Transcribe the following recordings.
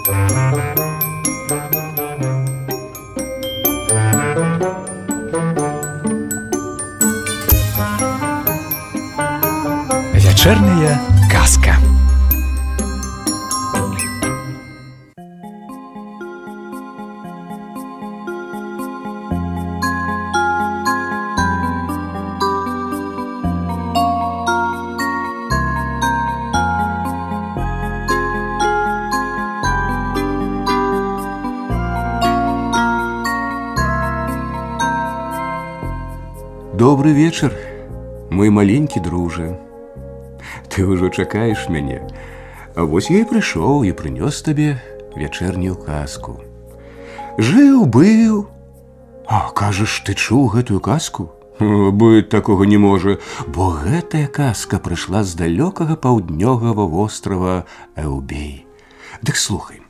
Вечерняя казка. Добрый вечер, мой маленький друже. Ты ўжо чакаеш мяне. А вось я і прыйшоў і прынёс табе вячэрнюю казку. Жыў-быў. А кажаш, ты чуў гэтую казку? Быць такога не можа, бо гэтая казка прыйшла з далёкага паўднёвага вострава Эўбей. Дык слухай.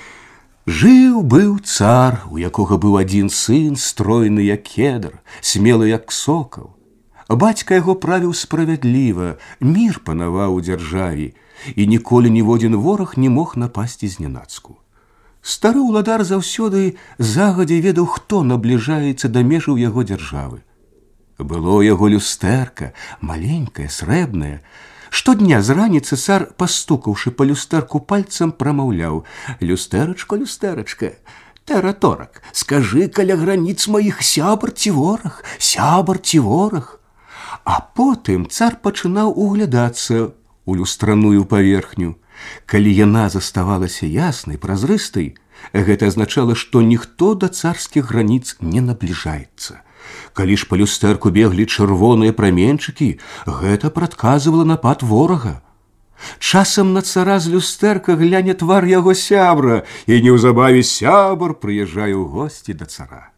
Жыў-быў цар, у якога быў адзін сын, стройны як кедр, смелы як сокал. Бацька яго правіў справядліва, мір панаваў у дзяржаве, і ніколі ніводзін вораг не мог напасці знянацку. Стары ўладар заўсёды загадзя ведаў, хто набліжаецца да межаў яго дзяржавы. Было яго люстэрка, маленькае, срэбнае. Штодня з раніцы цар, пастукаўшы па люстэрку пальцам, прамаўляў: «Люстэрачка, люстэрачка, тэраторак, скажы каля граніц маіх сябар ці вораг, сябар ці вораг». А потым цар пачынаў углядацца ў люстраную паверхню. Калі яна заставалася яснай, празрыстай, гэта азначала, што ніхто да царскіх граніц не набліжаецца. Калі ж па люстэрку беглі чырвоныя праменчыкі, гэта прадказвала напад ворага. Часам на цара з люстэрка гляне твар яго сябра, і неўзабаве сябар прыязджае ў госці да цара.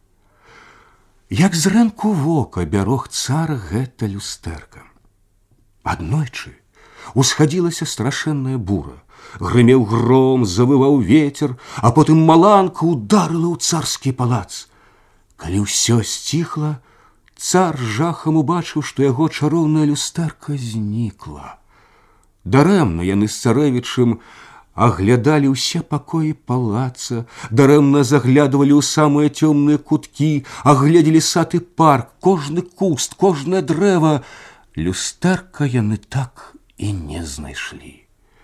Як зрэнку вока бярог цара гэта люстэрка. Аднойчы усхадзілася страшэнная бура, грымеў гром, завываў вецер, а потым маланка ударыла ў царскі палац. Калі ўсё сціхла, цар жахам убачыў, што яго чароўная люстэрка знікла. Дарэмна яны з царэвічам аглядалі ўсе пакоі палаца, дарэмна заглядывалі ў самыя цёмныя куткі, агледзелі сад і парк, кожны куст, кожнае дрэва. Люстэрка яны так і не знайшлі.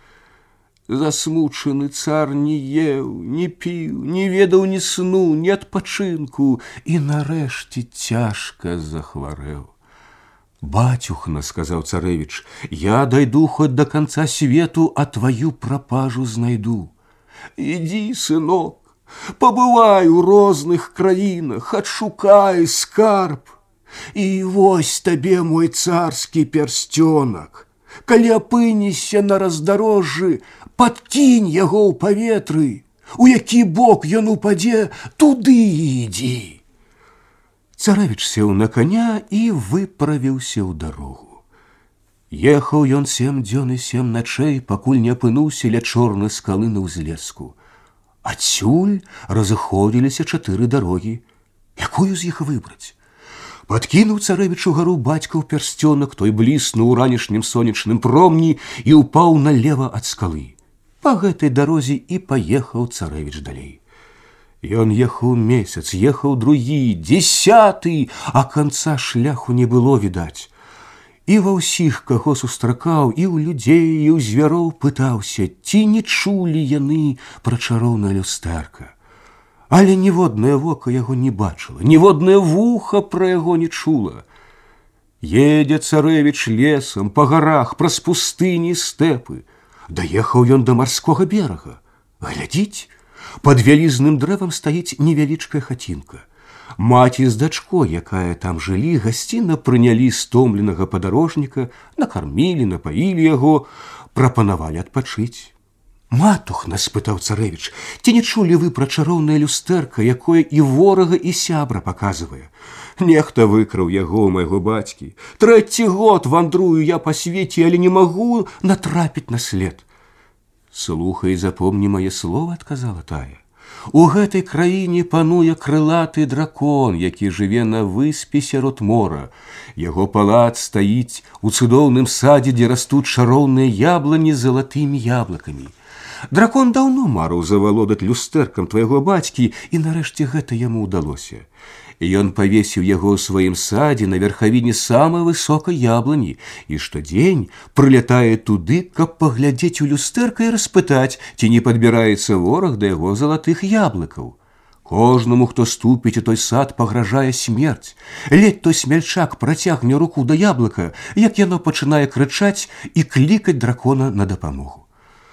Засмучаны цар не еў, не піў, не ведаў ні сну, ні адпачынку і нарэшце цяжка захварэў. «Батюхна, — сказаў царэвіч, — я дайду хоть до конца свету, а твою прапажу знайду. Иди, сынок, побывай у розных краінах, адшукай скарб. І вось табе мой царскі пярсцёнак. Калі апынешся на раздарожжы, падкінь яго ў паветры. У які бок ён упадзе, туды ідзі». Царэвіч сеў на коня і выправіўся ў дарогу. Ехаў ён 7 дзён і 7 начэй, пакуль не апынуўся ля чорнай скалы на ўзлеску. Адсюль разыходзіліся 4 дарогі. Якую з іх выбраць? Падкінуў царэвіч угару бацькаў пярсцёнак, той бліснуў у ранішнім сонечным промні і ўпаў налева ад скалы. Па гэтай дарозе і паехаў царэвіч далей. Ён ехаў месяц, ехаў другі, 10, а канца шляху не было відаць. І ва ўсіх, каго сустракаў, і ў людзей, і ў звяроў пытаўся, ці не чулі яны пра чароўнае люстэрка. Але ніводнае вока яго не бачыла, ніводнае вуха пра яго не чула. Едзе царэвіч лесам, па гарах, праз пустыні і стэпы. Даехаў ён да марскога берага. Глядзіць, пад вялізным дрэвам стаіць невялічкая хацінка. Маці з дачкой, якая там жылі, гасцінна прынялі стомленага падарожніка, накармілі, напаілі яго, прапанавалі адпачыць. «Матухна, — спытаў царэвіч, — ці не чулі вы пра чароўнае люстэрка, якое і ворага, і сябра паказвае? Нехта выкраў яго, майго бацькі. 3 год вандрую я па свеце, але не магу натрапіць на след». «Слухай, запомні мае словы, — адказала тая. У гэтай краіне пануе крылаты дракон, які жыве на выспе сярод мора. Яго палац стаіць у цудоўным садзе, дзе растуць чароўныя яблыні з залатымі яблыкамі. Дракон даўно марыў завалодаць люстэркам твайго бацькі, і нарэшце гэта яму ўдалося. Ён павесіў яго ў сваім садзе на верхавіне самай высокай яблыні і штодзень прылятае туды, каб паглядзець у люстэрка і распытаць, ці не падбіраецца вораг да яго залатых яблыкаў. Кожнаму, хто ступіць у той сад, пагражае смерць. Ледь той смельчак працягне руку да яблыка, як яно пачынае крычаць і клікаць дракона на дапамогу.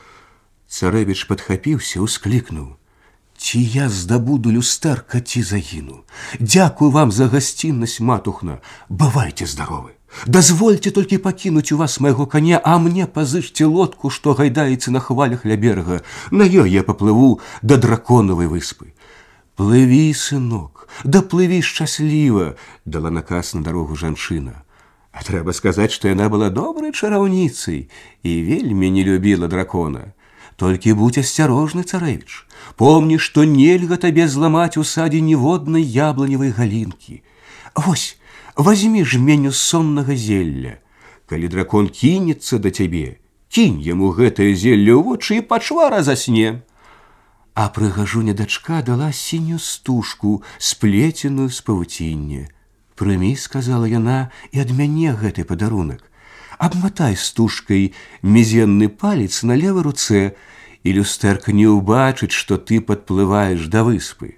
Царэвіч падхапіўся, усклікнуў: «Ці я здабуду люстэрка, ці загіну. Дзякую вам за гасціннасць, матухна. Бывайце здаровы. Дазвольце толькі пакінуць у вас майго коня, а мне пазычце лодку, што гайдаецца на хвалях ля берага. На ёй я паплыву да драконавай выспы». «Плыві, сынок, да плыві шчасліва», – дала наказ на дарогу жанчына. А трэба сказаць, што яна была добрай чараўніцай і вельмі не любіла дракона. «Толькі будь асцярожны, царэвіч. Помні, што нельга табе зламаць у садзе ніводнай яблыневай галінкі. Вось, вазьмі жменю соннага зелля. Калі дракон кінецца да цябе, кінь яму гэтае зелле ў вочы і пачвара засне». А прыгажуня дачка дала сінюю стужку, сплеценую з павуціння. «Прымі», – сказала яна, – «і ад мяне гэты падарунак. Абматай стужкай мізенны палец на левай руцэ, і люстэрка не ўбачыць, што ты падплываеш да выспы».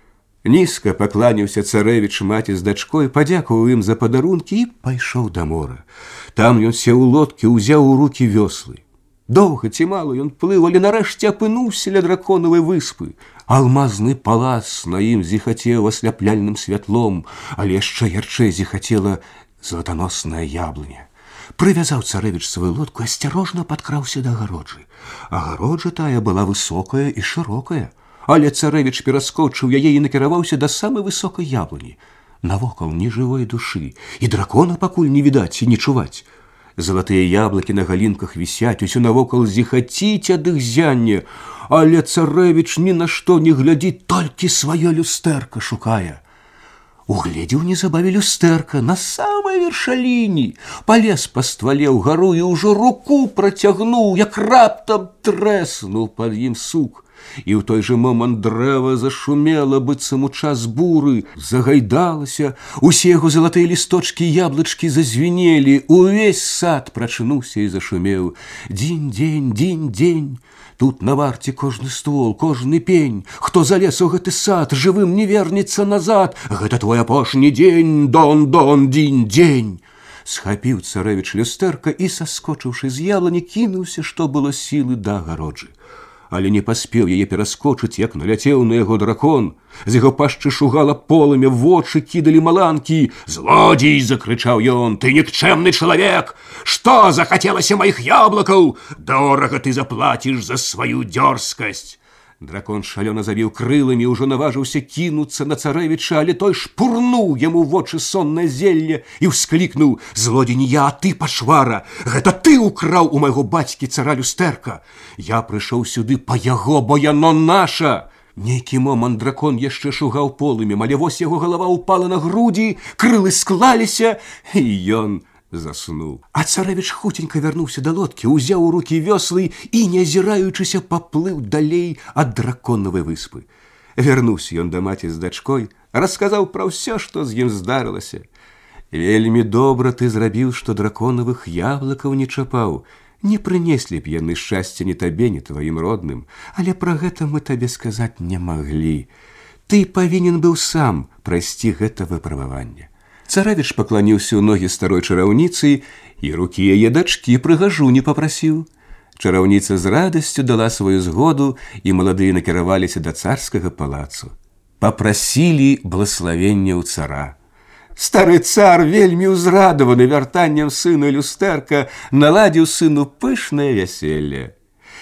Нізка пакланяўся царэвіч маці з дачкой, падзякаваў ім за падарункі і пайшоў да мора. Там ён сеў у лодкі, узяў у рукі вёслы. Доўга ці мала ён плыў, але нарэшце апынуўся ля драконавай выспы. Алмазны палац на ім зіхацеў асляпляльным святлом, але яшчэ ярчэй зіхацела златаносная яблыня. Прывязаў царэвіч сваю лодку, асцярожна падкраўся да агароджы. Агароджа тая была высокая і шырокая, але царэвіч пераскочыў яе і накіраваўся да самай высокай яблыні. Навокал ні жывой душы, і дракона пакуль не відаць і не чуваць. Залатыя яблыкі на галінках вісяць, усё навокал зіхаціць ад іх зяння, але царэвіч ні на што не глядзіць, толькі сваё люстэрка шукае. Угледзеў неўзабаве люстэрка на самай вершаліні, палез па ствале ўгару і ўжо руку працягнуў, як раптам трэснуў пад ім сук. І ў той жа момант дрэва зашумела, быццам у час буры, загайдалася, усе яго залатыя лісточкі і яблычкі зазвінелі, увесь сад прачнуўся і зашумеў. Дзінь-дзень, дзінь-дзень, тут на варце кожны ствол, кожны пень. Хто залез у гэты сад, жывым не вернецца назад. Гэта твой апошні дзень, дон-дон, дзінь-дзень. Схапіў царэвіч люстэрка і, саскочыўшы з яблыні, кінуўся, што было сілы да агароджы. Але не паспеў яе пераскочыць, як наляцеў на яго дракон. З яго пашчы шугала полымя, вочы кідалі маланкі. «Злодзей!» – закрычаў ён. «Ты нікчэмны чалавек! Што захацелася маіх яблыкаў? Дорага ты заплаціш за сваю дзёрзкасць!» Дракон шалёна завіў крыламі, ўжо наважыўся кінуцца на царэвіча, але той шпурнуў яму вочы соннае зелле і ўсклікнуў: «Злодзей не я, а ты, пачвара! Гэта ты ўкраў у майго бацькі цара люстэрка! Я прыйшоў сюды па яго, бо яно наша!» Нейкі момант дракон яшчэ шугаў полымем, але вось яго галава ўпала на грудзі, крылы склаліся, і ён заснуў. А царэвіч хуценька вярнуўся да лодкі, узяў у рукі вёслы і, не азіраючыся, паплыў далей ад драконавай выспы. Вярнуўся ён да маці з дачкой, расказаў пра ўсё, што з ім здарылася. «Вельмі добра ты зрабіў, што драконавых яблыкаў не чапаў. Не прынеслі б яны шчасця ні табе, ні тваім родным, але пра гэта мы табе сказаць не маглі. Ты павінен быў сам прайсці гэта выпрабаванне». Царэвіч пакланіўся ў ногі старой чараўніцы і рукі яе дачкі прыгажуні папрасіў. Чараўніца з радасцю дала сваю згоду, і маладыя накіраваліся да царскага палацу. Папрасілі блаславення ў цара. Стары цар, вельмі ўзрадаваны вяртаннем сына люстэрка, наладзіў сыну пышнае вяселле.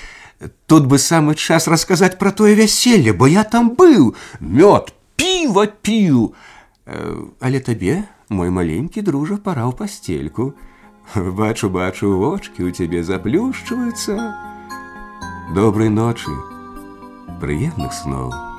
Тут бы самы час расказаць пра тое вяселле, бо я там быў, мёд, піва піў. Але табе, мой маленькі дружа, пара ў пастельку. Бачу, вочкі ў цябе заплюшчваюцца. Добрай ночы, прыемных сноў.